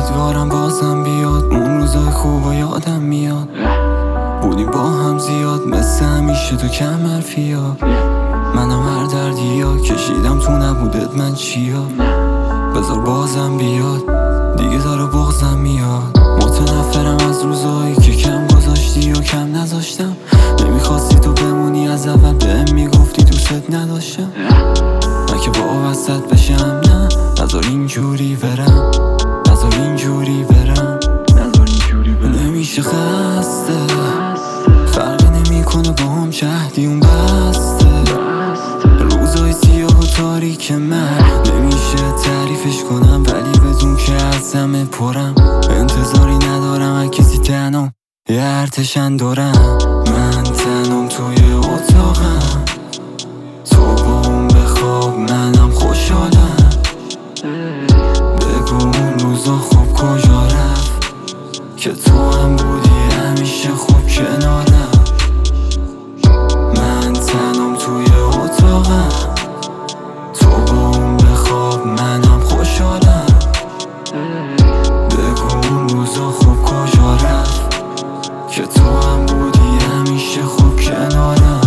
امیدوارم بازم بیاد اون روزای خوب و یادم میاد. بودیم با هم زیاد مثل همیشه تو کم حرفیا. منم هر دردیا کشیدم تو نبودت من چیا. بذار بازم بیاد دیگه داره بغضم میاد. متنفرم از روزایی که کم گذاشتی و کم نذاشتم. نمیخواستی تو بمونی از اول بهم میگفتی دوست نداشتم. من که با وسط بشم نه نذار اینجوری برم، نذار اینجوری برم، نذار اینجوری برم. نمیشه خسته فرقی نمیکنه با هم چهدی اون بسته. روزای سیاه و تاریک من نمیشه تعریفش کنم ولی بدون که از همه پرم. انتظاری ندارم از کسی تنم یه ارتشن دارم. من تنم توی اتاقم تو با اون بخواب منم خوشحالم. بگو اون روزا خوب کجا رفت که تو هم بودی همیشه خوب کنارم. من تنم توی اتاقم تو با اون بخواب منم خوشحالم. بگو اون روزا خوب کجا رفت که تو هم بودی همیشه خوب کنارم.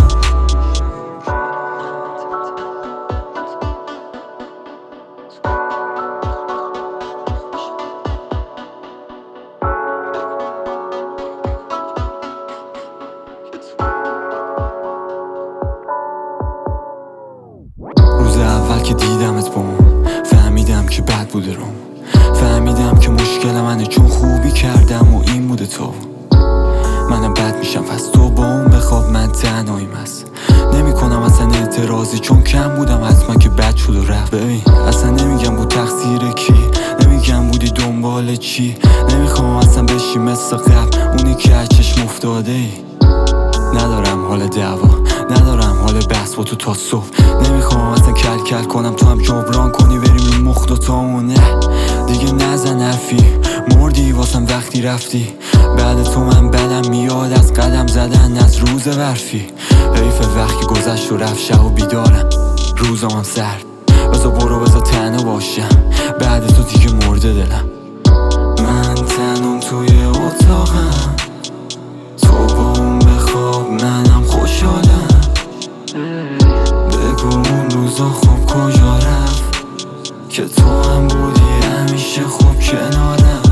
روز اول که دیدمت با اون فهمیدم که بد بوده روم. فهمیدم که مشکل منه چون خوبی کردم و این بوده تو. منم بد میشم پس تو با اون بخواب من تنهاییم هست. نمی کنم اصلا اعتراضی چون کم بودم حتما که بد شد و رفت. ببین اصلا نمیگم بود تقصیر کی، نمیگم بودی دنبال چی. نمیخوام اصلا بشی مثل قبل اونی که از چشم افتاده ای. ندارم حال دعوا، ندارم حال بحث با تو تا صبح. نمیخوام اصلا کل کل کنم تو هم جبران کنی بریم این مخ دوتامون. نه دیگه نزن حرفی مردی واسم وقتی رفتی. بعد تو من بدم میاد از قدم زدن از روز برفی. حیف وقت که گذشت و رفت شب و بیدارم روزام هم سرد. بذار برو بذار تنها باشم بعد تو دیگه مرده دلم. من تنم توی اتاقم تو با اون بخواب منم خوشحالم. بگو اون روزا خوب کجا رفت که تو هم بودی همیشه خوب کنارم.